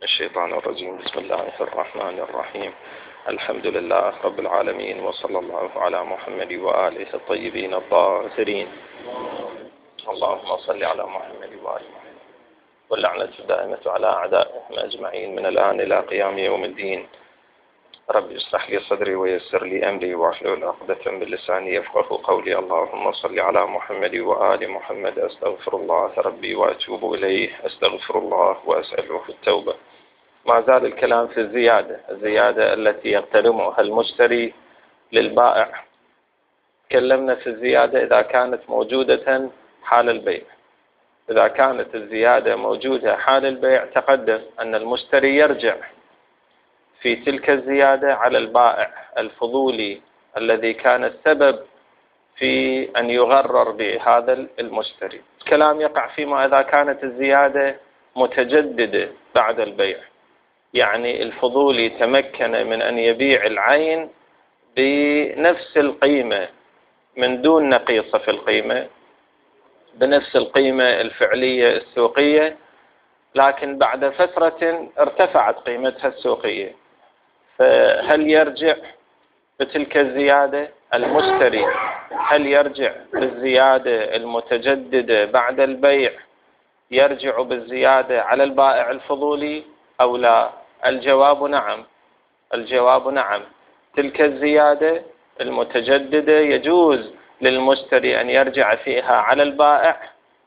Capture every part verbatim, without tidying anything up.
الشيطان الرجيم. بسم الله الرحمن الرحيم. الحمد لله رب العالمين، وصلى الله على محمد وآله الطيبين الطاهرين. اللهم صل على محمد وآل محمد، واللعنة الدائمة على أعدائهم أجمعين من الآن إلى قيام يوم الدين. رب اشرح لي صدري ويسر لي أمري واحلل عقدة من لساني يفقهوا قولي. اللهم صل على محمد وآل محمد. أستغفر الله ربي وأتوب إليه، أستغفر الله وأسأله التوبة. ما زال الكلام في الزيادة، الزيادة التي يغتنمها المشتري للبائع. تكلمنا في الزيادة إذا كانت موجودة حال البيع. إذا كانت الزيادة موجودة حال البيع، تقدم أن المشتري يرجع في تلك الزيادة على البائع الفضولي الذي كان السبب في أن يغرر بهذا المشتري. الكلام يقع فيما إذا كانت الزيادة متجددة بعد البيع، يعني الفضولي تمكن من أن يبيع العين بنفس القيمة من دون نقيصة في القيمة، بنفس القيمة الفعلية السوقية، لكن بعد فترة ارتفعت قيمتها السوقية. فهل يرجع بتلك الزيادة المشتري؟ هل يرجع بالزيادة المتجددة بعد البيع، يرجع بالزيادة على البائع الفضولي أو لا؟ الجواب نعم. الجواب نعم. تلك الزيادة المتجددة يجوز للمشتري أن يرجع فيها على البائع،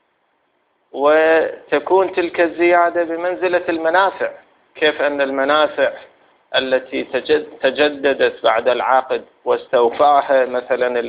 وتكون تلك الزيادة بمنزلة المنافع. كيف أن المنافع التي تجددت بعد العقد واستوفاها مثلا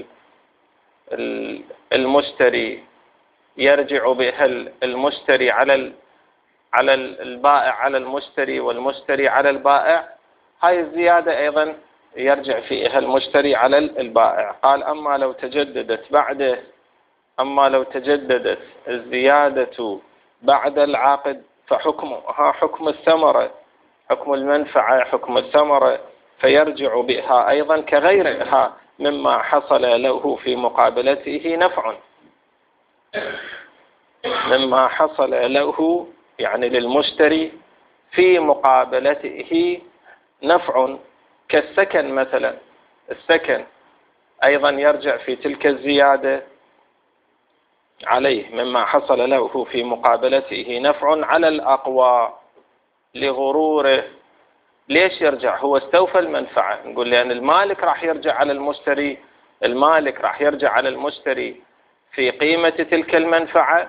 المشتري، يرجع بها المشتري على على البائع على المشتري، والمشتري على البائع. هاي الزيادة أيضا يرجع فيها المشتري على البائع. قال أما لو تجددت بعده أما لو تجددت الزيادة بعد العقد فحكمها حكم الثمرة، حكم المنفعة، حكم الثمرة، فيرجع بها أيضا كغيرها مما حصل له في مقابلته نفع، مما حصل له يعني للمشتري في مقابلته نفع، كالسكن مثلا. السكن أيضا يرجع في تلك الزيادة عليه مما حصل له في مقابلته نفع على الأقوى لغروره. ليش يرجع؟ هو استوفى المنفعة. نقول لأن المالك راح يرجع على المشتري، المالك راح يرجع على المشتري في قيمة تلك المنفعة،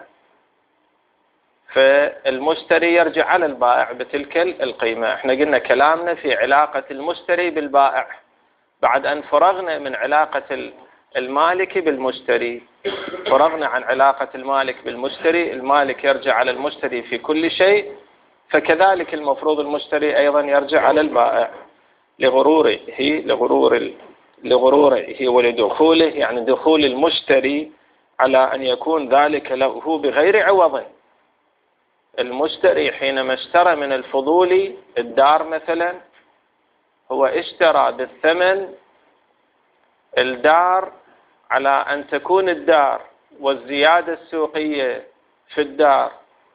فالمشتري يرجع على البائع بتلك القيمة. احنا قلنا كلامنا في علاقة المشتري بالبائع بعد أن فرغنا من علاقة المالك بالمشتري. فرغنا عن علاقة المالك بالمشتري، المالك يرجع على المشتري في كل شيء، فكذلك المفروض المشتري أيضا يرجع على البائع لغروره لغرور لغروره ولدخوله، يعني دخول المشتري على أن يكون ذلك له بغير عوض. المشتري حينما اشترى من الفضولي الدار مثلا، هو اشترى بالثمن الدار على أن تكون الدار والزيادة السوقية في الدار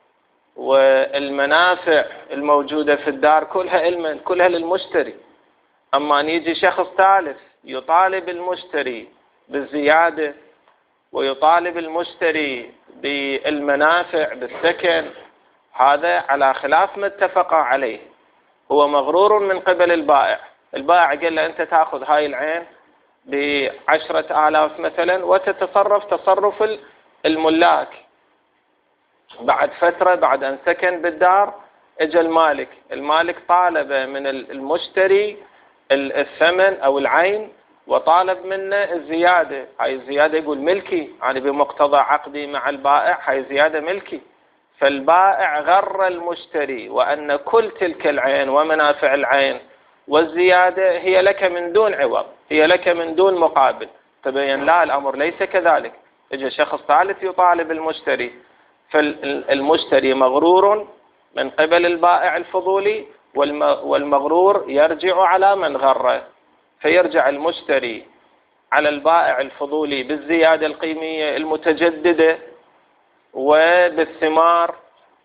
والمنافع الموجودة في الدار كلها كلها للمشتري. أما أن يجي شخص ثالث يطالب المشتري بالزيادة ويطالب المشتري بالمنافع بالسكن، هذا على خلاف ما اتفق عليه. هو مغرور من قبل البائع. البائع قال له أنت تأخذ هاي العين بعشرة آلاف مثلا وتتصرف تصرف الملاك. بعد فترة بعد أن سكن بالدار اجى المالك، المالك طالب من المشتري الثمن أو العين وطالب منه الزيادة. هاي الزيادة يقول ملكي، يعني بمقتضى عقدي مع البائع هاي زيادة ملكي. فالبائع غر المشتري وأن كل تلك العين ومنافع العين والزيادة هي لك من دون عوض، هي لك من دون مقابل. تبين لا، الأمر ليس كذلك. اجى شخص ثالث يطالب المشتري، فالمشتري مغرور من قبل البائع الفضولي، والمغرور يرجع على من غره. فيرجع المشتري على البائع الفضولي بالزيادة القيمية المتجددة وبالثمار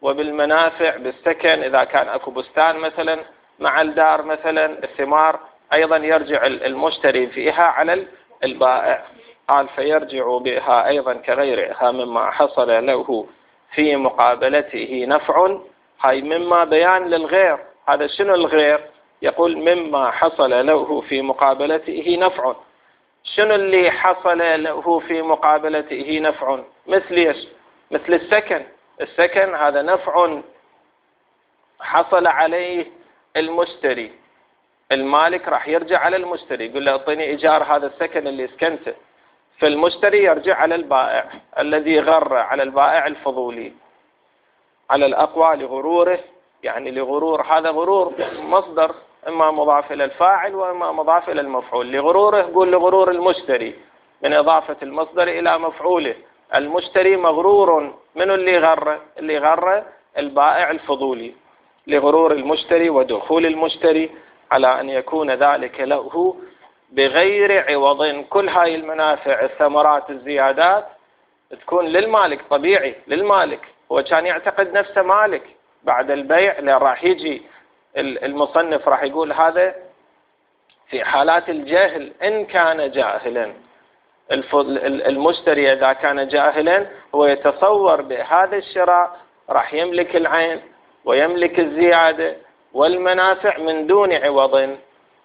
وبالمنافع بالسكن إذا كان أكو بستان مثلا مع الدار مثلا الثمار أيضا يرجع المشتري فيها على البائع. قال فيرجع بها أيضا كغيرها مما حصل له في مقابلته نفع. هاي مما بيان للغير. هذا شنو الغير؟ يقول مما حصل له في مقابلته نفع. شنو اللي حصل له في مقابلته نفع؟ مثل ايش؟ مثل السكن. السكن هذا نفع حصل عليه المشتري. المالك راح يرجع على المشتري يقول له اعطيني ايجار هذا السكن اللي سكنته، فالمشتري يرجع على البائع الذي غر، على البائع الفضولي على الأقوى لغروره. يعني لغرور، هذا غرور مصدر إما مضاف إلى الفاعل وإما مضاف إلى المفعول. لغروره يقول لغرور المشتري من إضافة المصدر إلى مفعوله. المشتري مغرور. من اللي غر؟ اللي غر البائع الفضولي. لغرور المشتري ودخول المشتري على أن يكون ذلك له بغير عوض. كل هاي المنافع الثمرات الزيادات تكون للمالك، طبيعي للمالك. هو كان يعتقد نفسه مالك بعد البيع، لأن راح يجي المصنف راح يقول هذا في حالات الجهل إن كان جاهلا. المشتري إذا كان جاهلا هو يتصور بهذا الشراء راح يملك العين ويملك الزيادة والمنافع من دون عوض.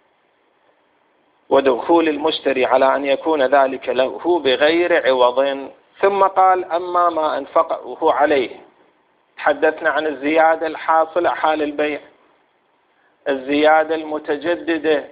ودخول المشتري على أن يكون ذلك له بغير عوض. ثم قال أما ما أنفقه عليه. تحدثنا عن الزيادة الحاصلة حال البيع، الزيادة المتجددة.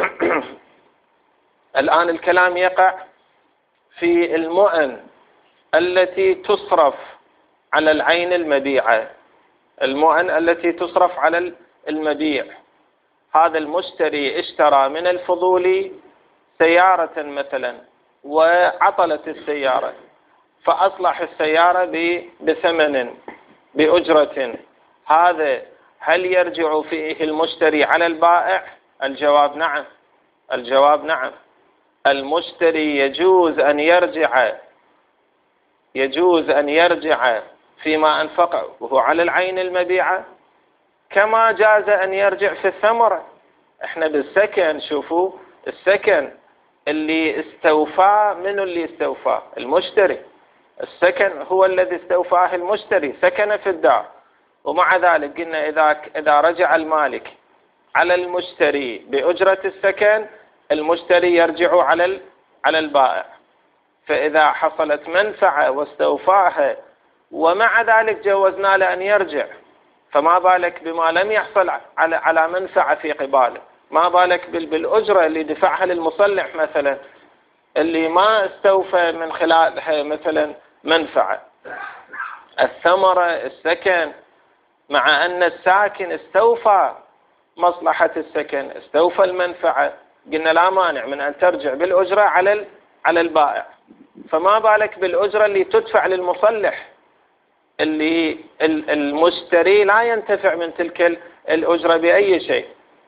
الآن الكلام يقع في المؤن التي تصرف على العين المبيعة. المؤن التي تصرف على المبيع. هذا المشتري اشترى من الفضولي سيارة مثلا وعطلت السيارة، فأصلح السيارة بثمن بأجرة. هذا هل يرجع فيه المشتري على البائع؟ الجواب نعم. الجواب نعم. المشتري يجوز أن يرجع يجوز أن يرجع فيما أنفقه وهو على العين المبيعة كما جاز أن يرجع في الثمرة. احنا بالسكن شوفوا السكن اللي استوفاه، من اللي استوفاه؟ المشتري. السكن هو الذي استوفاه المشتري، سكن في الدار. ومع ذلك قلنا إذا إذا رجع المالك على المشتري بأجرة السكن المشتري يرجع على على البائع. فإذا حصلت منفعة واستوفاها ومع ذلك جوزنا له أن يرجع، فما بالك بما لم يحصل على على منفعة في قباله؟ ما بالك بالأجرة اللي دفعها للمصلح مثلا اللي ما استوفى من خلالها مثلا منفعة. الثمرة السكن، مع أن الساكن استوفى مصلحة السكن، استوفى المنفعة، قلنا لا مانع من أن ترجع بالأجرة على على البائع. فما بالك بالأجرة اللي تدفع للمصلح اللي المشتري لا ينتفع من تلك الأجرة بأي شيء.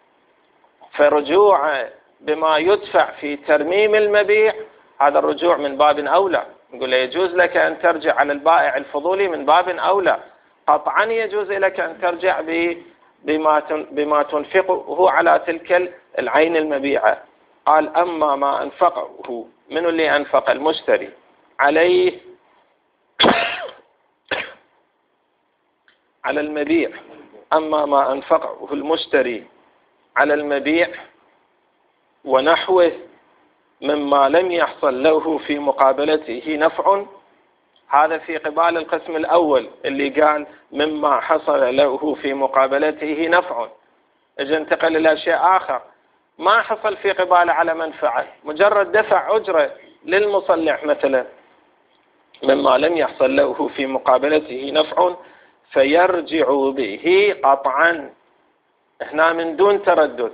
فرجوع بما يدفع في ترميم المبيع هذا الرجوع من باب أولى. نقول يجوز لك أن ترجع على البائع الفضولي من باب أولى. قطعا يجوز لك أن ترجع بما بما تنفقه على تلك العين المبيعة. قال أما ما أنفقه، من اللي أنفق المشتري عليه على المبيع. أما ما أنفقه المشتري على المبيع ونحوه مما لم يحصل له في مقابلته نفع، هذا في قبال القسم الأول اللي قال مما حصل له في مقابلته نفع. اجى انتقل إلى شيء آخر ما حصل في قباله على منفعة، مجرد دفع أجرة للمصلح مثلا، مما لم يحصل له في مقابلته نفع فيرجع به قطعا. هنا من دون تردد.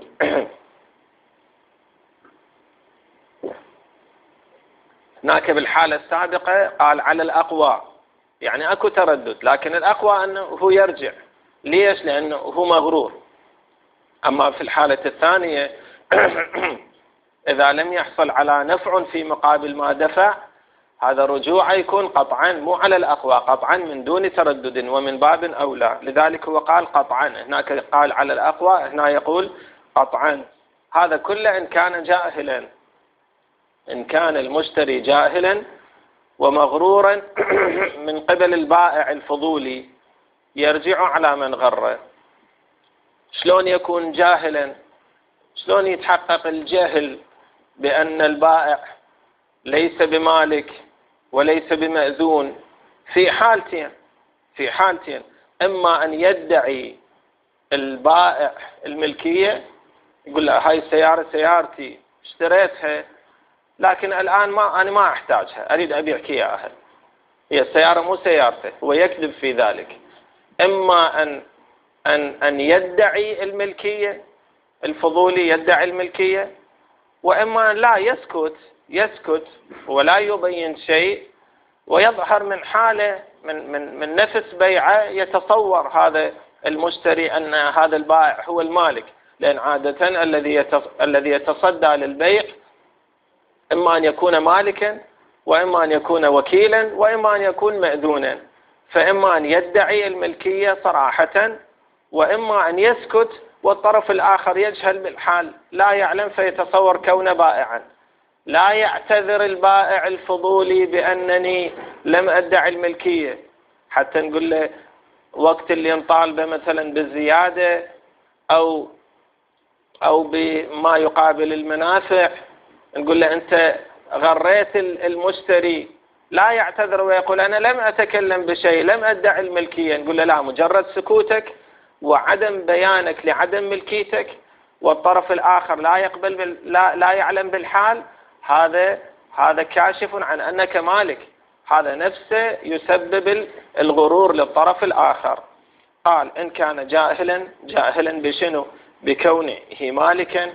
هناك بالحالة السابقة قال على الأقوى، يعني أكو تردد، لكن الأقوى أنه هو يرجع. ليش؟ لأنه هو مغرور. أما في الحالة الثانية إذا لم يحصل على نفع في مقابل ما دفع هذا رجوع يكون قطعا مو على الأقوى، قطعا من دون تردد ومن باب أولى، لذلك هو قال قطعا، هناك قال على الأقوى، هنا يقول قطعا. هذا كله إن كان جاهلا، إن كان المشتري جاهلا ومغرورا من قبل البائع الفضولي يرجع على من غره. شلون يكون جاهلا؟ شلون يتحقق الجهل بأن البائع ليس بمالك وليس بمأذون؟ في حالتين، في حالتين، إما أن يدعي البائع الملكية، يقول له هاي السيارة سيارتي اشتريتها لكن الآن ما أنا ما أحتاجها، أريد أبيعك إياها، هي السيارة مو سيارته، هو يكذب في ذلك. إما أن أن أن يدعي الملكية، الفضولي يدعي الملكية، وإما أن لا يسكت، يسكت ولا يبين شيء، ويظهر من حاله من من من نفس بيعه يتصور هذا المشتري أن هذا البائع هو المالك، لأن عادة الذي الذي يتصدى للبيع إما أن يكون مالكا وإما أن يكون وكيلا وإما أن يكون مأذونا، فإما أن يدعي الملكية صراحة وإما أن يسكت والطرف الآخر يجهل بالحال لا يعلم فيتصور كونه بائعا. لا يعتذر البائع الفضولي بأنني لم أدعي الملكية، حتى نقول له وقت اللي نطالبه مثلا بالزيادة أو أو بما يقابل المنافع نقول له أنت غريت المشتري، لا يعتذر ويقول أنا لم أتكلم بشيء، لم أدعي الملكية، نقول له لا، مجرد سكوتك وعدم بيانك لعدم ملكيتك والطرف الآخر لا يقبل بال... لا لا يعلم بالحال، هذا هذا كاشف عن أنك مالك، هذا نفسه يسبب الغرور للطرف الآخر. قال إن كان جاهلا، جاهلا بشنو؟ بكونه مالكا،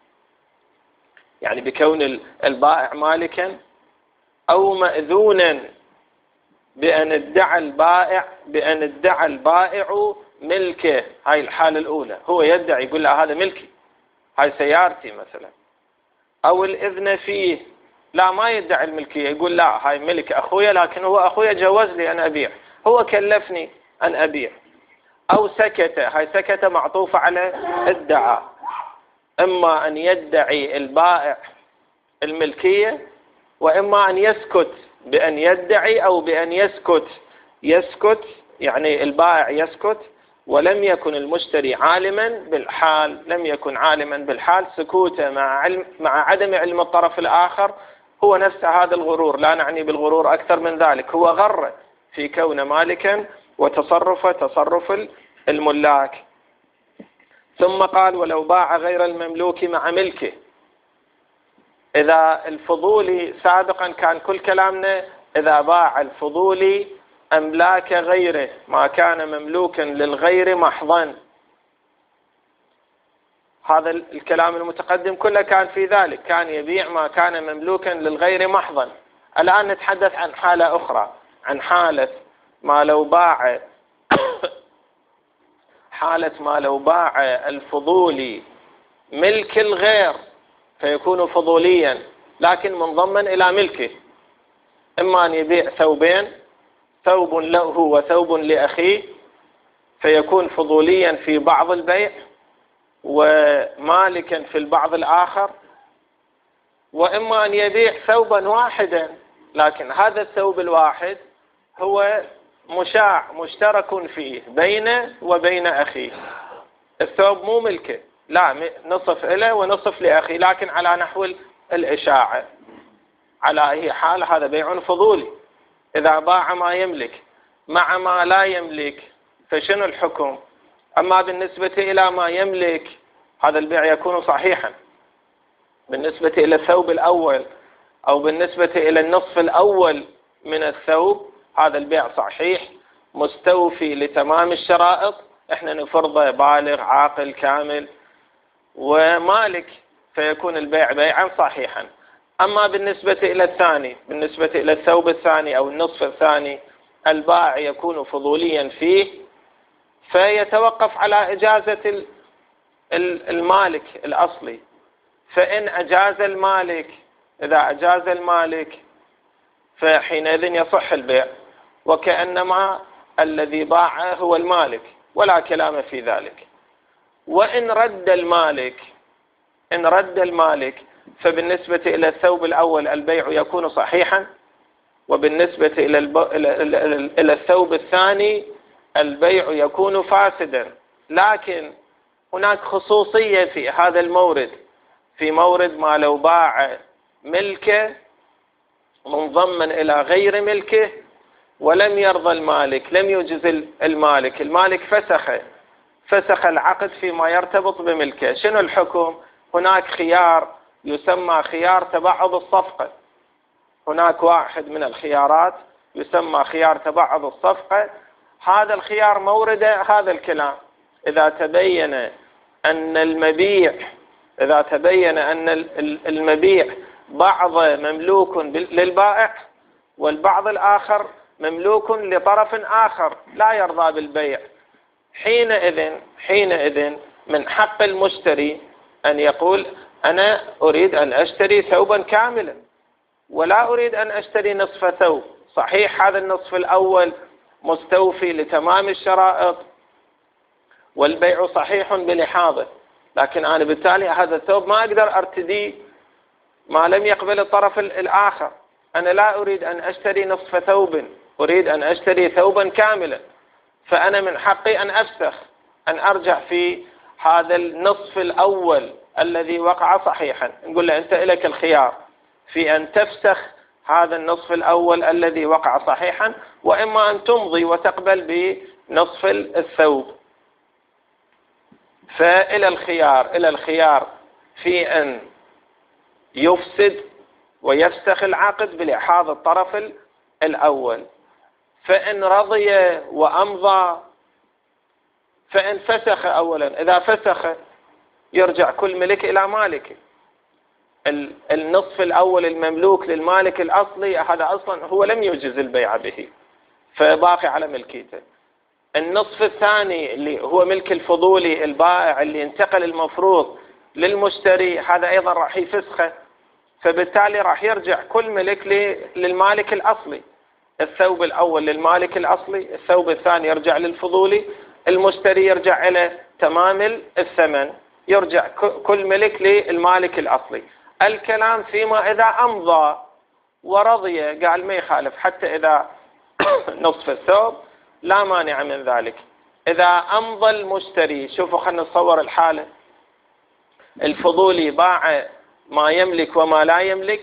يعني بكون البائع مالكا، أو مأذونا بأن ادعى البائع بأن ادعى البائع ملكه. هاي الحالة الأولى، هو يدعي يقول له هذا ملكي، هاي سيارتي مثلا. أو الإذن فيه، لا ما يدعي الملكية، يقول لا هاي ملك أخويا لكن هو أخويا جوز لي أن أبيع، هو كلفني أن أبيع. أو سكت، هاي سكت معطوفة على ادعى، إما أن يدعي البائع الملكية وإما أن يسكت بأن يدعي أو بأن يسكت. يسكت يعني البائع يسكت ولم يكن المشتري عالما بالحال، لم يكن عالما بالحال، سكوته مع علم مع عدم علم الطرف الآخر هو نفس هذا الغرور، لا نعني بالغرور أكثر من ذلك، هو غر في كون مالكا وتصرف تصرف الملاك. ثم قال ولو باع غير المملوك مع ملكه. إذا الفضولي سابقا كان كل كلامنا إذا باع الفضولي أملاك غيره ما كان مملوكا للغير محضا، هذا الكلام المتقدم كله كان في ذلك، كان يبيع ما كان مملوكا للغير محضا. الآن نتحدث عن حالة أخرى، عن حالة ما لو باع حالة ما لو باع الفضولي ملك الغير فيكون فضوليا لكن منضما إلى ملكه، إما أن يبيع ثوبين، ثوب له وثوب لأخيه، فيكون فضوليا في بعض البيع ومالكا في البعض الآخر، وإما أن يبيع ثوبا واحدا لكن هذا الثوب الواحد هو مشاع مشترك فيه بينه وبين أخيه، الثوب مو ملكه، لا نصف له ونصف لأخيه لكن على نحو الإشاعة. على أي حال هذا بيع فضولي. إذا باع ما يملك مع ما لا يملك فشنو الحكم؟ أما بالنسبة إلى ما يملك هذا البيع يكون صحيحا، بالنسبة إلى الثوب الأول أو بالنسبة إلى النصف الأول من الثوب هذا البيع صحيح مستوفي لتمام الشرائط، احنا نفرضه بالغ عاقل كامل ومالك، فيكون البيع بيعا صحيحا. أما بالنسبة إلى الثاني، بالنسبة إلى الثوب الثاني أو النصف الثاني البائع يكون فضوليا فيه، فيتوقف على إجازة المالك الأصلي. فإن أجاز المالك، إذا أجاز المالك فحينئذ يصح البيع، وكأنما الذي باع هو المالك ولا كلام في ذلك. وإن رد المالك إن رد المالك فبالنسبة إلى الثوب الأول البيع يكون صحيحا، وبالنسبة إلى, الب... إلى الثوب الثاني البيع يكون فاسدا. لكن هناك خصوصية في هذا المورد، في مورد ما لو باع ملكه منضما إلى غير ملكه ولم يرضى المالك، لم يجز المالك، المالك فسخ فسخ العقد فيما يرتبط بملكه. شنو الحكم؟ هناك خيار يسمى خيار تبعض الصفقة. هناك واحد من الخيارات يسمى خيار تبعض الصفقة. هذا الخيار مورده هذا الكلام: إذا تبين أن المبيع إذا تبين أن المبيع بعض مملوك للبائع والبعض الآخر مملوك لطرف آخر لا يرضى بالبيع، حينئذ حينئذ من حق المشتري أن يقول: أنا أريد أن أشتري ثوبا كاملا ولا أريد أن أشتري نصف ثوب. صحيح هذا النصف الأول مستوفي لتمام الشرائط والبيع صحيح بلحاظه، لكن أنا بالتالي هذا الثوب ما أقدر أرتديه ما لم يقبل الطرف الآخر. أنا لا أريد أن أشتري نصف ثوب، أريد أن أشتري ثوبا كاملا، فأنا من حقي أن أفسخ، أن أرجع في هذا النصف الأول الذي وقع صحيحا. نقول له: أنت لك الخيار في أن تفسخ هذا النصف الأول الذي وقع صحيحا، وإما أن تمضي وتقبل بنصف الثوب. فإلى الخيار إلى الخيار في أن يفسد ويفسخ العقد بلحاظ الطرف الأول. فإن رضي وأمضى، فإن فسخ أولا، إذا فسخ يرجع كل ملك إلى مالكه. النصف الأول المملوك للمالك الأصلي هذا أصلا هو لم يجز البيع به فباقي على ملكيته. النصف الثاني اللي هو ملك الفضولي البائع اللي انتقل المفروض للمشتري، هذا أيضا راح يفسخه، فبالتالي راح يرجع كل ملك للمالك الأصلي. الثوب الأول للمالك الأصلي، الثوب الثاني يرجع للفضولي، المشتري يرجع إلى تمام الثمن، يرجع كل ملك للمالك الأصلي. الكلام فيما إذا أمضى ورضي، قال ما يخالف حتى إذا نصف الثوب لا مانع من ذلك. إذا أمضى المشتري، شوفوا خلينا نصور الحالة: الفضولي باع ما يملك وما لا يملك،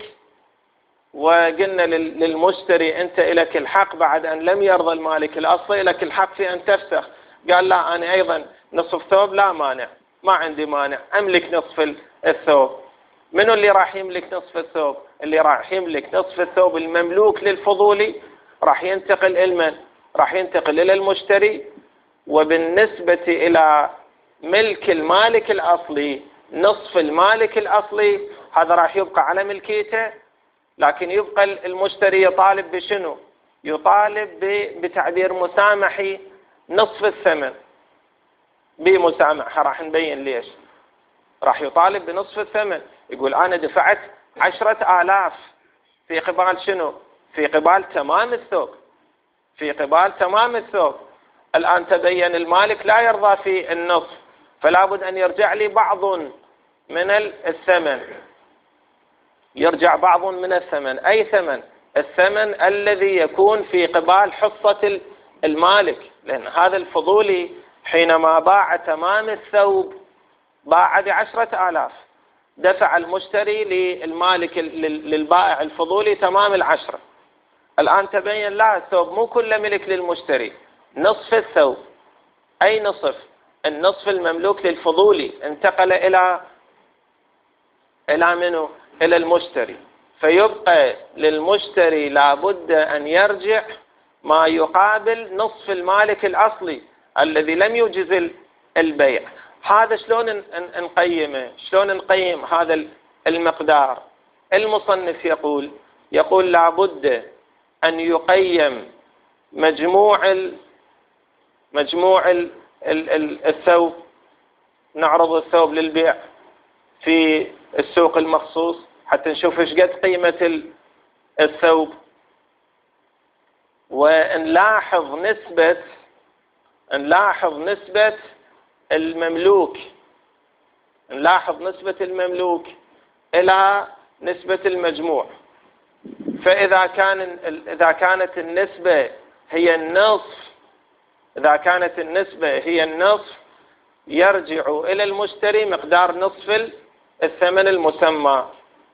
وقلنا للمشتري: أنت لك الحق بعد أن لم يرضى المالك الأصلي، لك الحق في أن تفسخ. قال: لا، أنا أيضا نصف ثوب لا مانع، ما عندي مانع، أملك نصف الثوب. منو اللي راح يملك نصف الثوب؟ اللي راح يملك نصف الثوب المملوك للفضولي راح ينتقل إلى راح ينتقل إلى المشتري. وبالنسبة إلى ملك المالك الأصلي، نصف المالك الأصلي هذا راح يبقى على ملكيته، لكن يبقى المشتري يطالب بشنو؟ يطالب بتعبير مسامحي نصف الثمن. بمسامحة راح نبين ليش راح يطالب بنصف الثمن. يقول: أنا دفعت عشرة آلاف في قبال شنو؟ في قبال تمام الثوب في قبال تمام الثوب. الآن تبين المالك لا يرضى في النصف، فلا بد أن يرجع لي بعض من الثمن، يرجع بعض من الثمن. أي ثمن؟ الثمن الذي يكون في قبال حصة المالك، لأن هذا الفضولي حينما باع تمام الثوب باع بعشرة آلاف، دفع المشتري للمالك للبائع الفضولي تمام العشرة. الآن تبين لا، الثوب مو كله ملك للمشتري، نصف الثوب. أي نصف؟ النصف المملوك للفضولي انتقل إلى إلى منه؟ إلى المشتري. فيبقى للمشتري لابد أن يرجع ما يقابل نصف المالك الأصلي الذي لم يجز البيع. هذا شلون نقيمه؟ شلون نقيم هذا المقدار؟ المصنف يقول يقول لابد أن يقيم مجموع ال مجموع ال الثوب. نعرض الثوب للبيع في السوق المخصوص حتى نشوف ايش قد قيمة الثوب. ونلاحظ نسبة نلاحظ نسبة المملوك نلاحظ نسبة المملوك إلى نسبة المجموع. فإذا كان إذا كانت النسبة هي النصف إذا كانت النسبة هي النصف يرجع إلى المشتري مقدار نصف الثمن المسمى.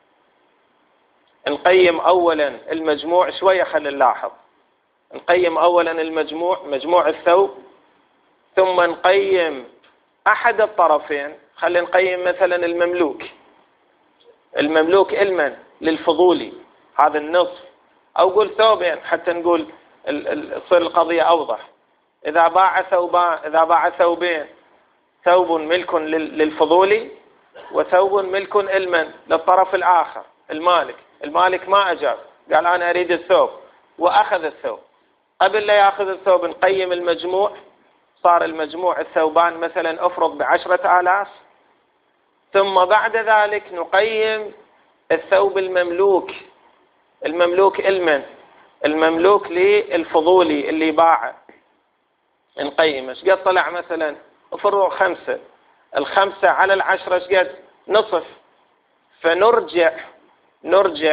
نقيم أولا المجموع شوية، خلينا نلاحظ. نقيم أولا المجموع مجموع الثوب، ثم نقيم أحد الطرفين. خلينا نقيم مثلا المملوك المملوك المن للفضولي، هذا النصف، أو قول ثوبين حتى نقول تصير القضية أوضح. إذا باع ثوبان إذا باع ثوبين، ثوب ملك للفضولي وثوب ملك المن للطرف الآخر المالك. المالك ما أجاب، قال أنا أريد الثوب وأخذ الثوب. قبل لا يأخذ الثوب نقيم المجموع، صار المجموع الثوبان مثلا أفرض بعشرة آلاف، ثم بعد ذلك نقيم الثوب المملوك المملوك المن المملوك للفضولي اللي باعه. نقيم ايش قد طلع مثلا افرض خمسة، الخمسة على العشرة ايش قد؟ نصف. فنرجع نرجع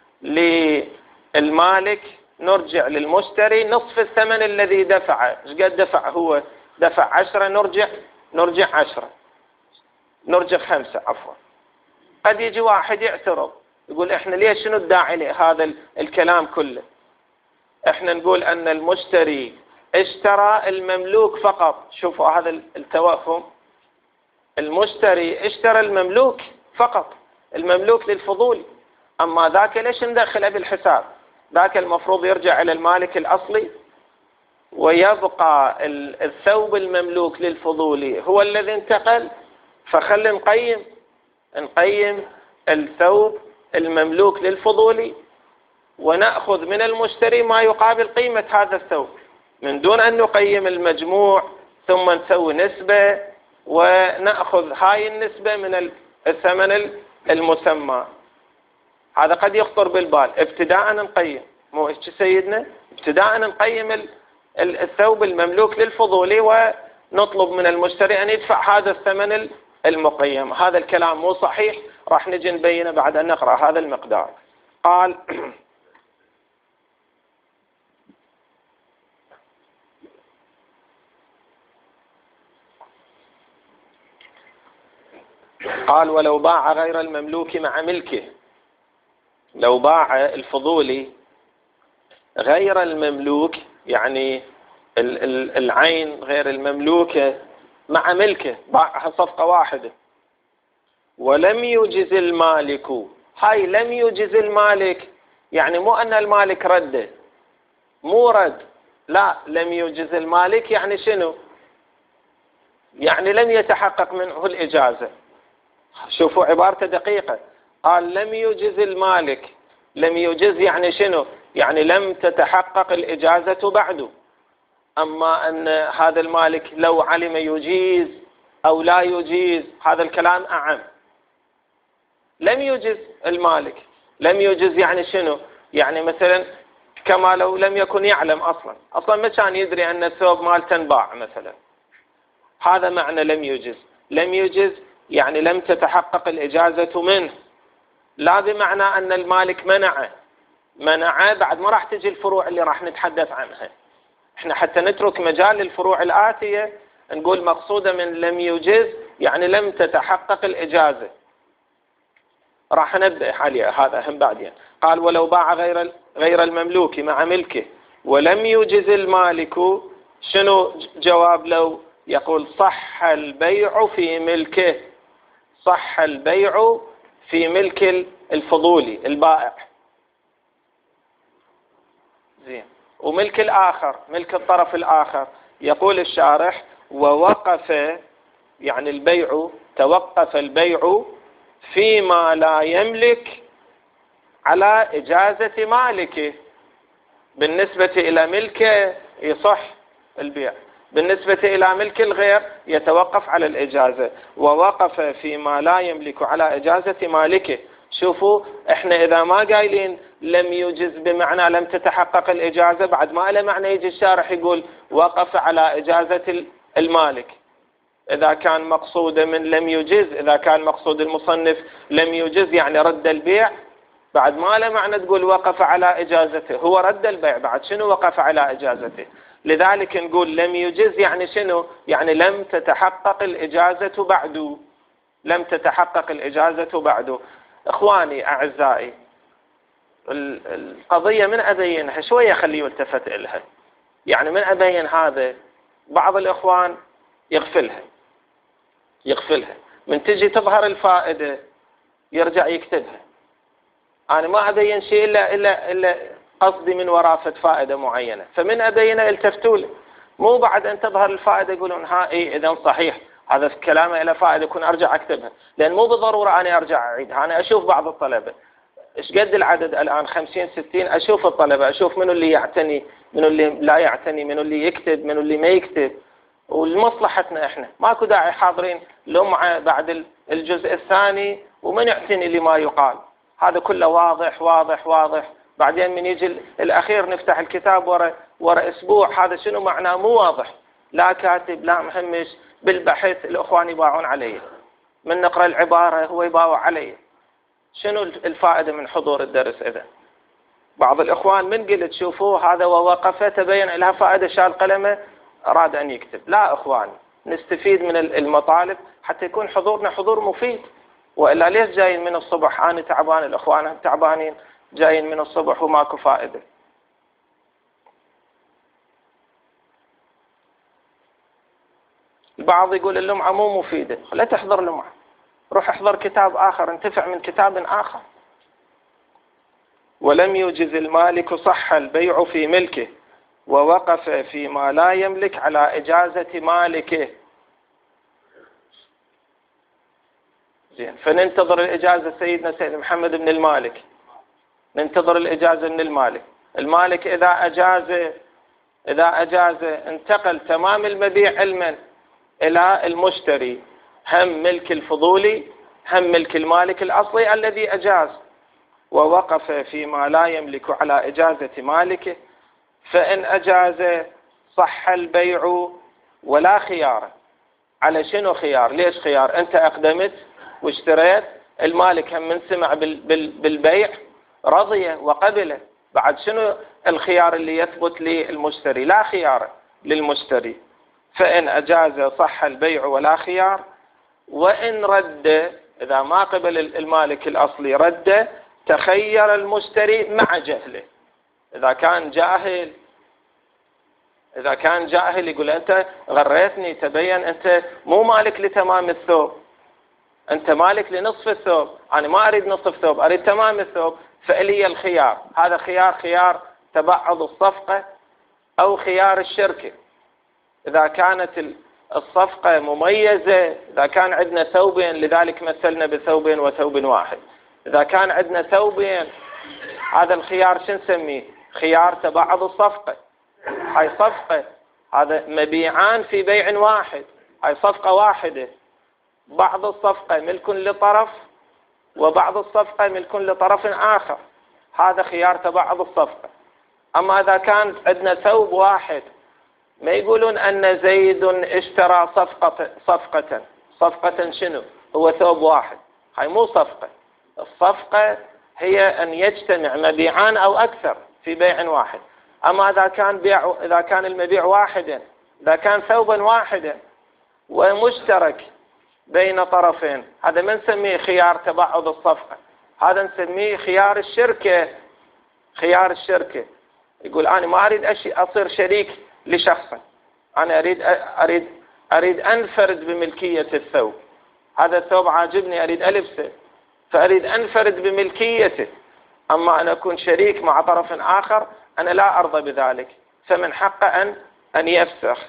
للمالك نرجع للمشتري نصف الثمن الذي دفعه. ايش قد دفع هو؟ دفع عشرة، نرجع نرجع عشرة نرجع خمسة عفوا. قد يجي واحد يعترض يقول احنا ليش شنو الداعي لهذا الكلام كله؟ احنا نقول ان المشتري اشترى المملوك فقط. شوفوا هذا التوهم، المشتري اشترى المملوك فقط، المملوك للفضول. اما ذاك ليش ندخله بالحساب؟ ذاك المفروض يرجع الى المالك الاصلي، ويبقى الثوب المملوك للفضولي هو الذي انتقل. فخلي نقيم نقيم الثوب المملوك للفضولي، ونأخذ من المشتري ما يقابل قيمة هذا الثوب من دون أن نقيم المجموع، ثم نسوي نسبة ونأخذ هاي النسبة من الثمن المسمى. هذا قد يخطر بالبال. ابتداء نقيم، مو ايش سيدنا، ابتداء نقيم الثوب المملوك للفضولي ونطلب من المشتري أن يدفع هذا الثمن المقيم. هذا الكلام مو صحيح، راح نجي نبينه بعد أن نقرأ هذا المقدار. قال قال ولو باع غير المملوك مع ملكه. لو باع الفضولي غير المملوك، يعني العين غير المملوكة مع ملكه، باعها صفقة واحدة، ولم يجز المالك. هاي لم يجز المالك يعني مو أن المالك رده، مو رد، لا، لم يجز المالك يعني شنو؟ يعني لم يتحقق منه الإجازة. شوفوا عبارته دقيقة، قال لم يجز المالك. لم يجز يعني شنو؟ يعني لم تتحقق الإجازة بعده. أما أن هذا المالك لو علم يجيز أو لا يجيز، هذا الكلام أعم. لم يجز المالك، لم يجز يعني شنو؟ يعني مثلا كما لو لم يكن يعلم أصلا أصلا ما كان يدري أن الثوب مال تنباع مثلا. هذا معنى لم يجز. لم يجز يعني لم تتحقق الإجازة منه، لا بمعنى أن المالك منعه منعه بعد ما راح تجي الفروع اللي راح نتحدث عنها. احنا حتى نترك مجال للفروع الآتية نقول مقصودة من لم يجز يعني لم تتحقق الإجازة، راح نبدأ عليها، هذا هم بعدين. قال ولو باع غير غير المملوك مع ملكه ولم يجز المالك، شنو جواب لو؟ يقول صح البيع في ملكه، صح البيع في ملك الفضولي البائع. زين. وملك الآخر، ملك الطرف الآخر، يقول الشارح ووقف، يعني البيع توقف البيع فيما لا يملك على إجازة مالكه. بالنسبة إلى ملكه يصح البيع، بالنسبة إلى ملك الغير يتوقف على الإجازة. ووقف فيما لا يملك على إجازة مالكه. شوفوا احنا إذا ما قايلين لم يجز بمعنى لم تتحقق الإجازة، بعد ما له معنى يجي الشارح يقول وقف على إجازة المالك. إذا كان مقصود من لم يجز، إذا كان مقصود المصنف لم يجز يعني رد البيع، بعد ما له معنى تقول وقف على إجازته، هو رد البيع، بعد شنو وقف على إجازته؟ لذلك نقول لم يجز يعني شنو؟ يعني لم تتحقق الإجازة بعد، لم تتحقق الإجازة بعد. إخواني أعزائي، القضية من أبينها شوية خليه يلتفت إلها، يعني من أبين هذا بعض الإخوان يغفلها يغفلها من تجي تظهر الفائدة يرجع يكتبها. أنا ما أبين شيء إلا, إلا, إلا قصدي من وراء فائدة معينة، فمن أبينها التفتوا له، مو بعد أن تظهر الفائدة يقولون ها إيه إذا صحيح هذا كلامه إلى فائدة يكون أرجع أكتبها، لأن مو بالضرورة أنا أرجع أعيدها. أنا أشوف بعض الطلبة إيش قد العدد الآن خمسين ستين، أشوف الطلبة، أشوف منو اللي يعتني منو اللي لا يعتني، منو اللي يكتب منو اللي ما يكتب، ولمصلحتنا إحنا ماكو داعي حاضرين لمعة بعد الجزء الثاني ومن يعتني لما يقال. هذا كله واضح واضح واضح، بعدين من يجي الأخير نفتح الكتاب ورا ورا أسبوع هذا شنو معناه مو واضح، لا كاتب لا مهمش بالبحث، الأخوان يباعون عليه، من نقرأ العبارة هو يباوع عليه. شنو الفائدة من حضور الدرس؟ إذا بعض الإخوان من قلت شوفوه هذا ووقف تبين لها فائدة شال قلمه أراد أن يكتب. لا أخوان، نستفيد من المطالب حتى يكون حضورنا حضور مفيد، وإلا ليش جايين من الصبح أنا تعبان الإخوان تعبانين جايين من الصبح وماكو فائدة. البعض يقول اللمعة مو مفيدة، لا تحضر لمعة، روح احضر كتاب آخر، انتفع من كتاب آخر. ولم يجز المالك صح البيع في ملكه ووقف فيما لا يملك على إجازة مالكه. زين، فننتظر الإجازة سيدنا سيد محمد بن المالك، ننتظر الإجازة من المالك. المالك إذا أجاز إذا أجاز انتقل تمام المبيع علما إلى المشتري، هم ملك الفضولي هم ملك المالك الأصلي الذي أجاز، ووقف فيما لا يملك على إجازة مالكه. فإن أجاز صح البيع ولا خيار. على شنو خيار؟ ليش خيار؟ أنت أقدمت واشتريت، المالك هم من سمع بالبيع رضي وقبله، بعد شنو الخيار اللي يثبت للمشتري؟ لا خيار للمشتري. فإن أجاز صح البيع ولا خيار. وإن رد، إذا ما قبل المالك الأصلي رد، تخير المشتري مع جهله. إذا كان جاهل إذا كان جاهل يقول أنت غريتني، تبين أنت مو مالك لتمام الثوب، أنت مالك لنصف الثوب، أنا ما أريد نصف الثوب أريد تمام الثوب، فإلي الخيار. هذا خيار خيار تبعض الصفقة أو خيار الشركة. إذا كانت الصفقة مميزة، إذا كان عندنا ثوبين لذلك مثلنا بثوبين وثوب واحد، إذا كان عندنا ثوبين هذا الخيار شو نسميه؟ خيار تبعض الصفقة. هاي صفقة، هذا مبيعان في بيع واحد، هاي صفقة واحدة، بعض الصفقة ملك لطرف وبعض الصفقة ملك لطرف آخر، هذا خيار تبعض الصفقة. أما إذا كان عندنا ثوب واحد، ما يقولون أن زيد اشترى صفقة صفقة صفقة شنو؟ هو ثوب واحد، هاي مو صفقة. الصفقة هي أن يجتمع مبيعان أو أكثر في بيع واحد. أما إذا كان بيع إذا كان المبيع واحدا، إذا كان ثوبا واحدا ومشترك بين طرفين، هذا ما نسميه خيار تبعض الصفقة، هذا نسميه خيار الشركة. خيار الشركة يقول أنا ما أريد أشي أصير شريك لشخص، أنا أريد أريد أريد أنفرد بملكية الثوب، هذا الثوب عاجبني أريد ألبسه فأريد أنفرد بملكيته. أما أن أكون شريك مع طرف آخر أنا لا أرضى بذلك، فمن حقه أن أن يفسخ.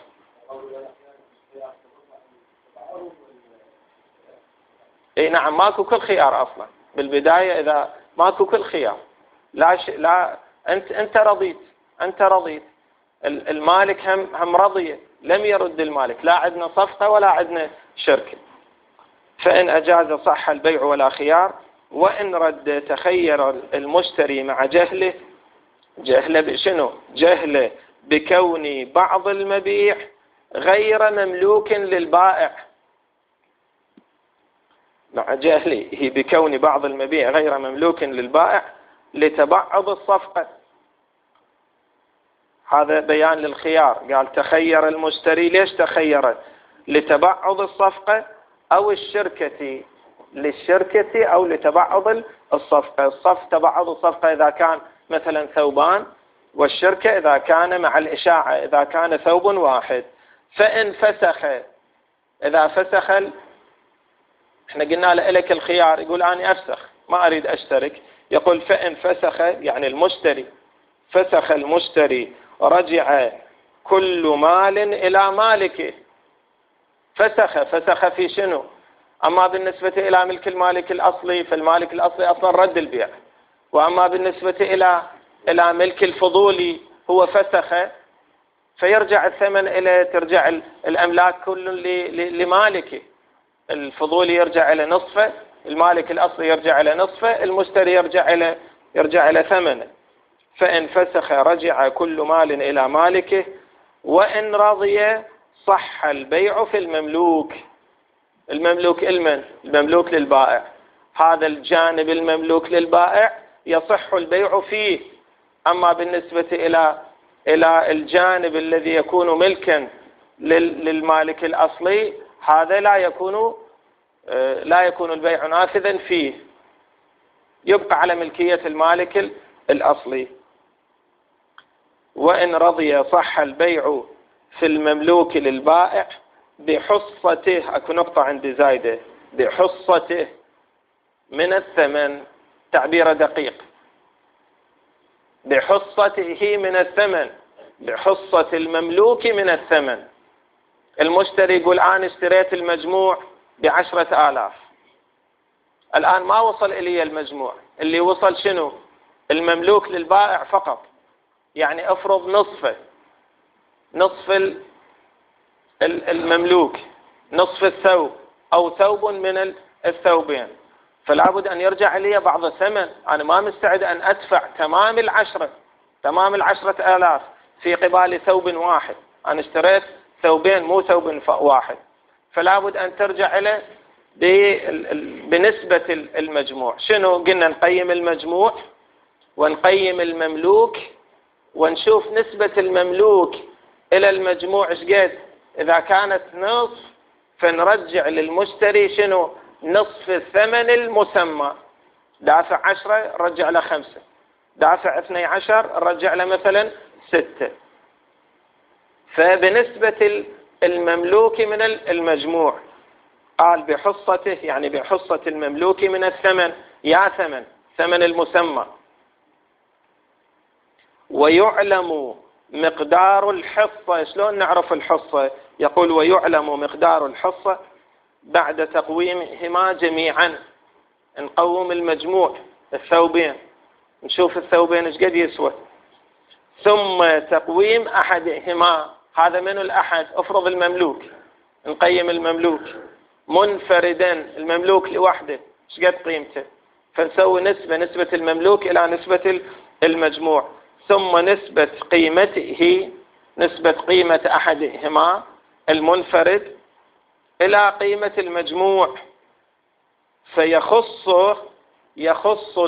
اي نعم، ماكو كل خيار اصلا بالبدايه، اذا ماكو كل خيار لا ش... لا انت انت رضيت انت رضيت المالك هم هم رضي، لم يرد المالك، لا عندنا صفقه ولا عندنا شركه. فان اجاز صح البيع ولا خيار، وإن رد تخير المشتري مع جهله. جهله بشنو؟ جهله بكون بعض المبيع غير مملوك للبائع. مع جهله بكون بعض المبيع غير مملوك للبائع لتبعض الصفقة. هذا بيان للخيار. قال تخير المشتري. ليش تخير؟ لتبعض الصفقة أو الشركة للشركة أو لتبعض الصفقة. الصف تبعض الصفقة إذا كان مثلا ثوبان، والشركة إذا كان مع الإشاعة إذا كان ثوب واحد. فإن فسخ، إذا فسخ، احنا قلنا له لك الخيار، يقول أنا أفسخ ما أريد أشترك. يقول فإن فسخ يعني المشتري، فسخ المشتري رجع كل مال إلى مالكه. فسخ فسخ في شنو؟ أما بالنسبة إلى ملك المالك الأصلي فالمالك الأصلي أصلا رد البيع. وأما بالنسبة إلى إلى ملك الفضولي هو فسخ فيرجع الثمن إلى ترجع الأملاك كل لمالكه. الفضولي يرجع إلى نصفه، المالك الأصلي يرجع إلى نصفه، المشتري يرجع إلى يرجع إلى ثمنه. فإن فسخ رجع كل مال إلى مالكه. وإن رضي صح البيع في المملوك. المملوك المن؟ المملوك للبائع. هذا الجانب المملوك للبائع يصح البيع فيه. أما بالنسبة إلى إلى الجانب الذي يكون ملكا للمالك الأصلي هذا لا يكون لا يكون البيع نافذا فيه، يبقى على ملكية المالك الأصلي. وإن رضي صح البيع في المملوك للبائع بحصته. أكو نقطة عندي زايدة، بحصته من الثمن. تعبير دقيق. بحصته من الثمن، بحصة المملوك من الثمن. المشتري يقول أنا اشتريت المجموع بعشرة آلاف، الآن ما وصل إلي المجموع، اللي وصل شنو؟ المملوك للبائع فقط. يعني افرض نصفه، نصف المملوك، نصف الثوب أو ثوب من الثوبين، فلا بد أن يرجع لي بعض الثمن. أنا ما مستعد أن أدفع تمام العشرة تمام العشرة آلاف في قبال ثوب واحد. أنا اشتريت ثوبين مو ثوب واحد، فلا بد أن ترجع له بنسبة المجموع. شنو قلنا؟ نقيم المجموع ونقيم المملوك ونشوف نسبة المملوك إلى المجموع إيش قد. إذا كانت نصف فنرجع للمشتري شنو؟ نصف الثمن المسمى. دافع عشرة رجع له خمسة، دافع اثني عشر رجع له مثلا ستة. فبنسبة المملوك من المجموع. قال بحصته يعني بحصة المملوك من الثمن، يا ثمن ثمن المسمى. ويعلم مقدار الحصة. شلون نعرف الحصة؟ يقول ويعلم مقدار الحصة بعد تقويمهما جميعا. نقوم المجموع الثوبين، نشوف الثوبين ايش قد يسوى، ثم تقويم أحدهما. هذا من الأحد؟ افرض المملوك، نقيم المملوك منفردا، المملوك لوحده ايش قد قيمته، فنسوي نسبة نسبة المملوك إلى نسبة المجموع، ثم نسبة قيمته نسبة قيمة أحدهما المنفرد إلى قيمة المجموع. فيخص يخص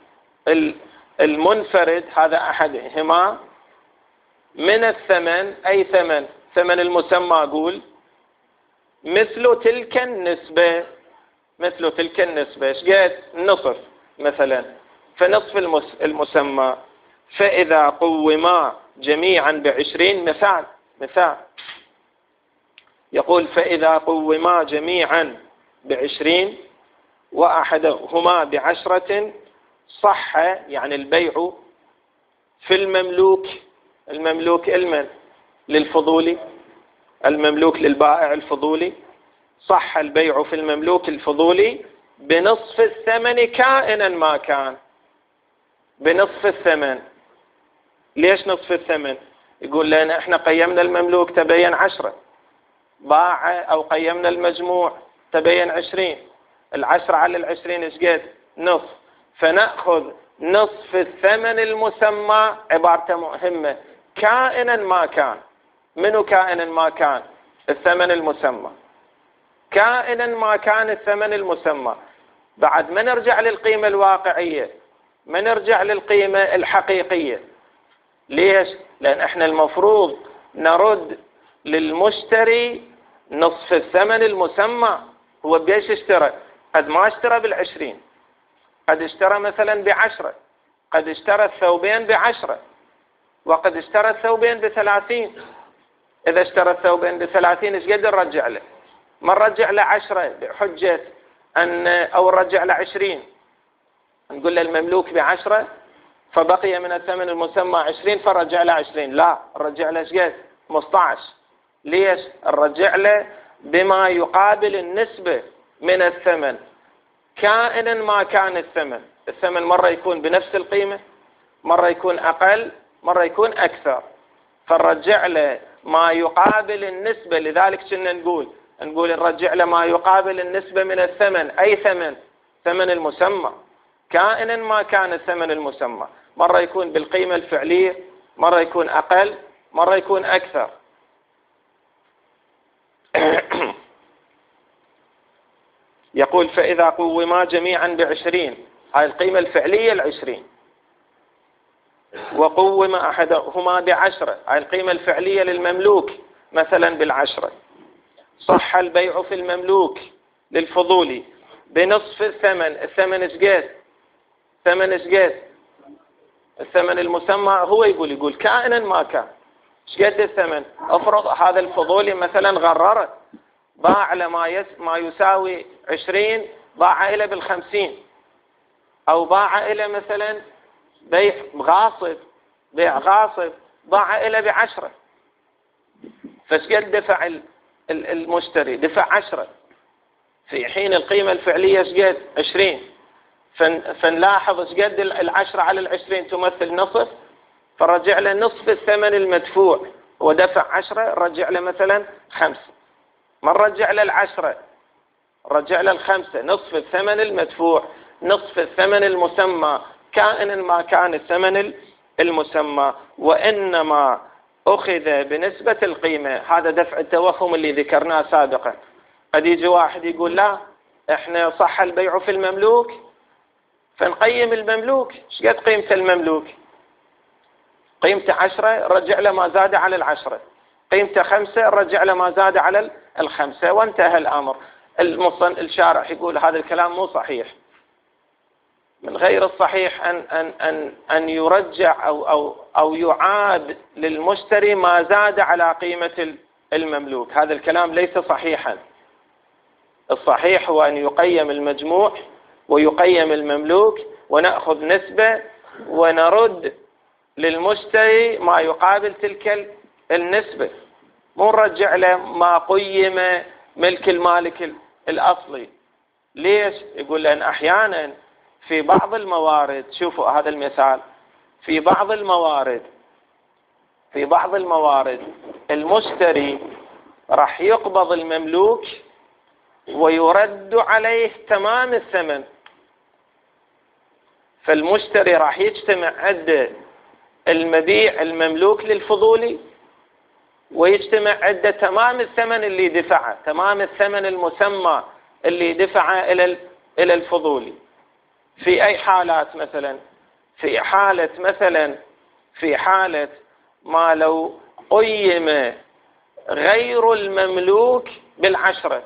المنفرد هذا أحدهما من الثمن. أي ثمن؟ ثمن المسمى. أقول مثل تلك النسبة، مثل تلك النسبة ايش قد؟ نصف مثلا، فنصف المسمى. فإذا قوما جميعا بعشرين، مثال مثال يقول فإذا قوما جميعا بعشرين وأحدهما بعشرة صح يعني البيع في المملوك. المملوك المن؟ للفضولي، المملوك للبائع الفضولي. صح البيع في المملوك الفضولي بنصف الثمن كائنا ما كان، بنصف الثمن. ليش نصف الثمن؟ يقول لنا احنا قيمنا المملوك تبين عشرة، باع أو قيمنا المجموع تبين عشرين، العشرة على العشرين ايش قد؟ نصف، فنأخذ نصف الثمن المسمى. عبارته مهمة، كائنا ما كان. منو كائنا ما كان؟ الثمن المسمى. كائنا ما كان الثمن المسمى. بعد ما نرجع للقيمة الواقعية، ما نرجع للقيمة الحقيقية. ليش؟ لأن احنا المفروض نرد للمشتري نصف الثمن المسمى. هو بيش اشترى؟ قد ما اشترى بالعشرين، قد اشترى مثلا بعشرة، قد اشترى الثوبين بعشرة، وقد اشترى الثوبين بثلاثين. إذا اشترى الثوبين بثلاثين ايش قد نرجع له؟ ما نرجع له عشرة بحجة أن أو نرجع له عشرين، نقول له المملوك بعشرة فبقي من الثمن المسمى عشرين فرجع له عشرين. لا، نرجع له ايش قد؟ خمسة عشر. ليش؟ نرجع له بما يقابل النسبة من الثمن، كائنا ما كان الثمن. الثمن مرة يكون بنفس القيمة، مرة يكون أقل، مرة يكون أكثر، فنرجع له ما يقابل النسبة. لذلك كنا نقول نقول نرجع له ما يقابل النسبة من الثمن. أي ثمن؟ ثمن المسمى، كائنا ما كان الثمن المسمى. مرة يكون بالقيمة الفعلية، مرة يكون أقل، مرة يكون أكثر. يقول فإذا قوما جميعا بعشرين، هاي القيمة الفعلية العشرين، وقوم أحدهما بعشرة، هاي القيمة الفعلية للمملوك مثلا بالعشرة، صح البيع في المملوك للفضولي بنصف الثمن. الثمن ايش قد؟ ثمن ايش قد؟ الثمن المسمى. هو يقول يقول كائنا ما كان ايش قد الثمن. افرض هذا الفضولي مثلا غرره، باع لما يس ما يساوي عشرين، باع إلى بالخمسين، أو باع إلى مثلا بيع غاصب، بيع غاصب باع إلى بعشرة، فايش قد دفع المشتري؟ دفع عشرة، في حين القيمة الفعلية ايش قد؟ عشرين. فنلاحظ ايش قد العشرة على العشرين تمثل نصف، فرجع له نصف الثمن المدفوع. ودفع عشرة، رجع له مثلا خمسة، ما نرجع له العشرة، رجع له الخمسة. نصف الثمن المدفوع، نصف الثمن المسمى، كائنا ما كان الثمن المسمى. وإنما أخذ بنسبة القيمة. هذا دفع التوهم اللي ذكرناه سابقا. قد يجي واحد يقول لا، احنا صح البيع في المملوك، فنقيم المملوك. ايش قد قيمة المملوك؟ قيمته عشرة، رجع له ما زاد على العشرة. قيمته خمسة، رجع له ما زاد على الخمسة، وانتهى الأمر. المصن الشارع يقول هذا الكلام مو صحيح. من غير الصحيح أن أن أن أن يرجع أو أو أو يعاد للمشتري ما زاد على قيمة المملوك. هذا الكلام ليس صحيحا. الصحيح هو أن يقيم المجموع ويقيم المملوك، ونأخذ نسبة ونرد للمشتري ما يقابل تلك النسبة. مو نرجع له ما قيم ملك المالك الأصلي. ليش؟ يقول لأن أحيانا في بعض الموارد، شوفوا هذا المثال، في بعض الموارد في بعض الموارد المشتري راح يقبض المملوك ويرد عليه تمام الثمن. فالمشتري راح يجتمع عنده المبيع المملوك للفضولي، ويجتمع عنده تمام الثمن اللي دفعه، تمام الثمن المسمى اللي دفعه إلى إلى الفضولي. في أي حالات؟ مثلا في حالة مثلا في حالة ما لو قيم غير المملوك بالعشرة،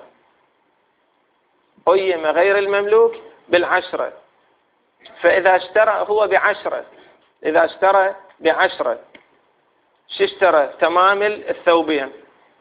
قيم غير المملوك بالعشرة. فإذا اشترى هو بعشرة، إذا اشترى بعشرة، شو اشترى؟ تمام الثوبين،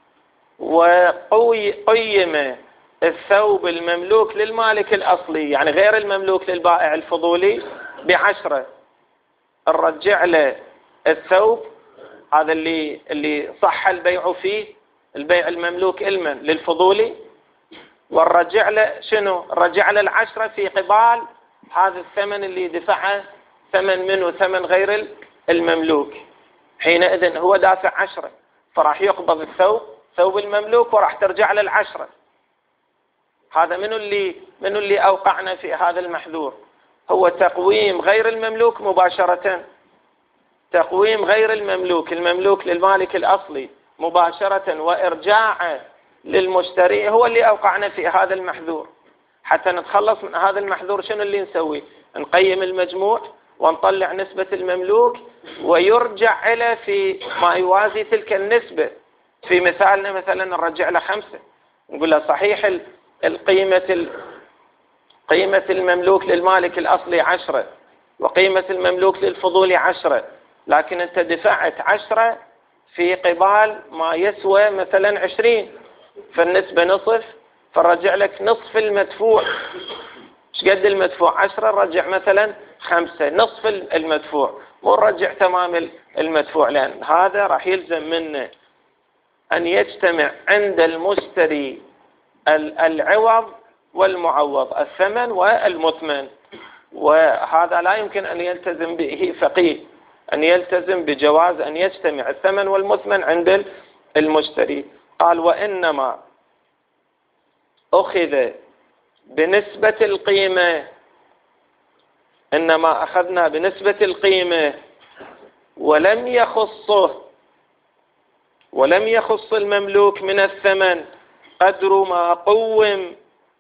وقيم الثوب المملوك للمالك الأصلي يعني غير المملوك للبائع الفضولي بعشرة. نرجع له الثوب هذا اللي اللي صح البيع فيه، البيع المملوك المن للفضولي، ونرجع له شنو؟ نرجع له العشرة في قبال هذا الثمن اللي دفعه، ثمن منه ثمن غير المملوك. حينئذ هو دافع عشرة، فراح يقبض الثوب ثوب المملوك وراح ترجع له العشرة. هذا منو اللي منو اللي أوقعنا في هذا المحذور؟ هو تقويم غير المملوك مباشرة، تقويم غير المملوك المملوك للمالك الأصلي مباشرة وإرجاعه للمشتري هو اللي أوقعنا في هذا المحذور. حتى نتخلص من هذا المحذور شنو اللي نسوي؟ نقيم المجموع ونطلع نسبة المملوك ويرجع إلى في ما يوازي تلك النسبة. في مثالنا مثلا نرجع له خمسة، نقول له صحيح القيمة قيمة المملوك للمالك الأصلي عشرة وقيمة المملوك للفضولي عشرة، لكن أنت دفعت عشرة في قبال ما يسوى مثلا عشرين، فالنسبة نصف، فرجع لك نصف المدفوع. ايش قد المدفوع؟ عشرة، نرجع مثلا خمسة، نصف المدفوع، مو نرجع تمام المدفوع، لأن هذا راح يلزم منه أن يجتمع عند المشتري العوض والمعوض، الثمن والمثمن، وهذا لا يمكن أن يلتزم به فقيه، أن يلتزم بجواز أن يجتمع الثمن والمثمن عند المشتري. قال وإنما أخذ بنسبة القيمة، إنما أخذنا بنسبة القيمة ولم يخصه ولم يخص المملوك من الثمن قدر ما قوم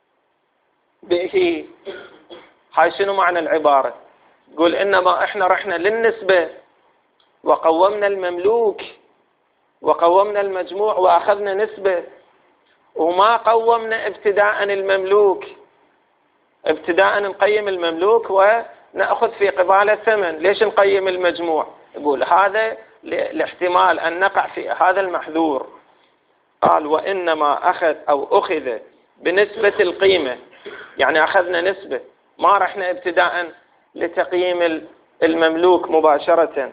به. هاي شنو معنى العبارة؟ يقول إنما إحنا رحنا للنسبة وقومنا المملوك وقومنا المجموع وأخذنا نسبة، وما قومنا ابتداء المملوك، ابتداء نقيم المملوك ونأخذ في قبال الثمن. ليش نقيم المجموع؟ يقول هذا لاحتمال أن نقع في هذا المحذور. قال وإنما أخذ أو أخذ بنسبة القيمة، يعني أخذنا نسبة، ما رحنا ابتداء لتقييم المملوك مباشرة.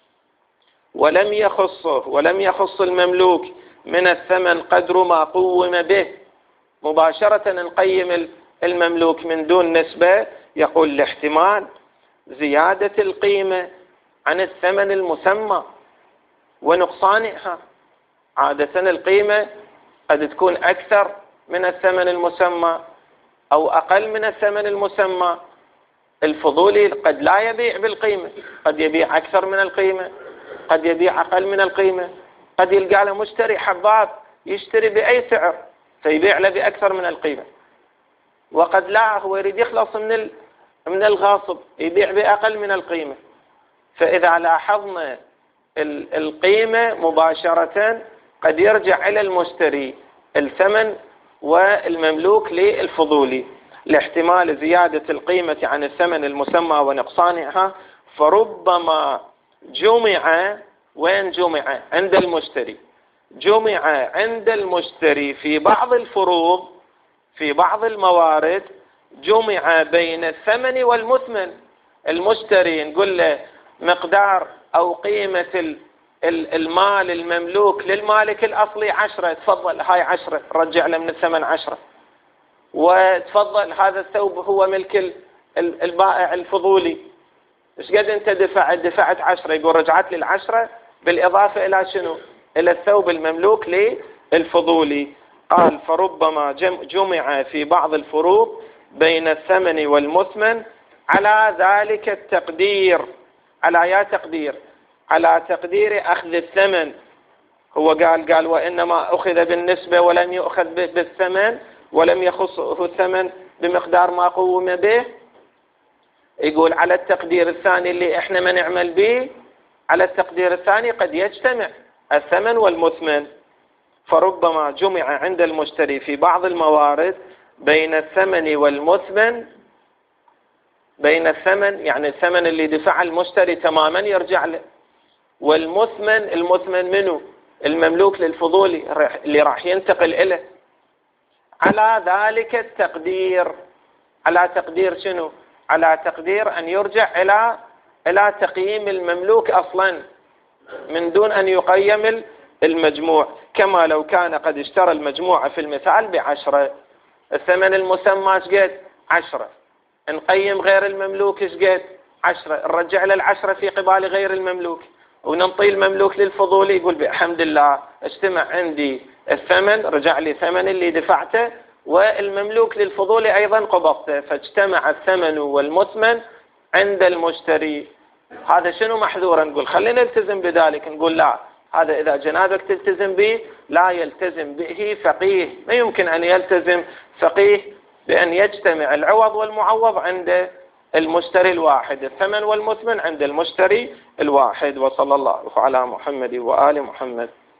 ولم يخصه ولم يخص المملوك من الثمن قدر ما قوم به، مباشرة نقيم المملوك من دون نسبة. يقول لاحتمال زيادة القيمة عن الثمن المسمى ونقصانها. عادة القيمة قد تكون أكثر من الثمن المسمى أو أقل من الثمن المسمى. الفضولي قد لا يبيع بالقيمة، قد يبيع أكثر من القيمة، قد يبيع أقل من القيمة، قد يلقى له مشتري حباب يشتري بأي سعر فيبيع له بأكثر من القيمة، وقد لا، هو يريد يخلص من من الغاصب يبيع بأقل من القيمة. فإذا لاحظنا القيمة مباشرة قد يرجع إلى المشتري الثمن والمملوك للفضولي لاحتمال زيادة القيمة عن الثمن المسمى ونقصانها. فربما جمع، وين جمع؟ عند المشتري، جمع عند المشتري في بعض الفروض، في بعض الموارد جمع بين الثمن والمثمن. المشتري نقول له مقدار أو قيمة المال المملوك للمالك الأصلي عشرة، تفضل هاي عشرة، رجع له من الثمن عشرة، وتفضل هذا الثوب هو ملك البائع الفضولي، ايش قد انت دفعت؟ دفعت عشرة، يقول رجعت لي العشرة بالإضافة إلى شنو؟ إلى الثوب المملوك للفضولي. قال فربما جمع في بعض الفروض بين الثمن والمثمن على ذلك التقدير، على يا تقدير، على تقدير أخذ الثمن. هو قال قال وإنما أخذ بالنسبة ولم يؤخذ بالثمن، ولم يخصه الثمن بمقدار ما قوم به. يقول على التقدير الثاني اللي احنا ما نعمل به، على التقدير الثاني قد يجتمع الثمن والمثمن. فربما جمع عند المشتري في بعض الموارد بين الثمن والمثمن، بين الثمن يعني الثمن اللي دفع المشتري تماما يرجع له، والمثمن، المثمن منه؟ المملوك للفضولي اللي راح ينتقل إله، على ذلك التقدير. على تقدير شنو؟ على تقدير أن يرجع إلى إلى تقييم المملوك أصلا من دون أن يقيم المجموع، كما لو كان قد اشترى المجموعة في المثال بعشرة، الثمن المسمى ايش قد؟ عشرة، نقيم غير المملوك ايش قد؟ عشرة، نرجع له العشرة في قبال غير المملوك وننطي المملوك للفضولي. يقول بحمد الله اجتمع عندي الثمن، رجع لي ثمن اللي دفعته والمملوك للفضول أيضا قبضته، فاجتمع الثمن والمثمن عند المشتري. هذا شنو محذورا؟ نقول خلينا نلتزم بذلك، نقول لا، هذا إذا جنابك تلتزم به لا يلتزم به فقيه، ما يمكن أن يلتزم فقيه بأن يجتمع العوض والمعوض عند المشتري الواحد، الثمن والمثمن عند المشتري الواحد. وصلى الله على محمد وآل محمد.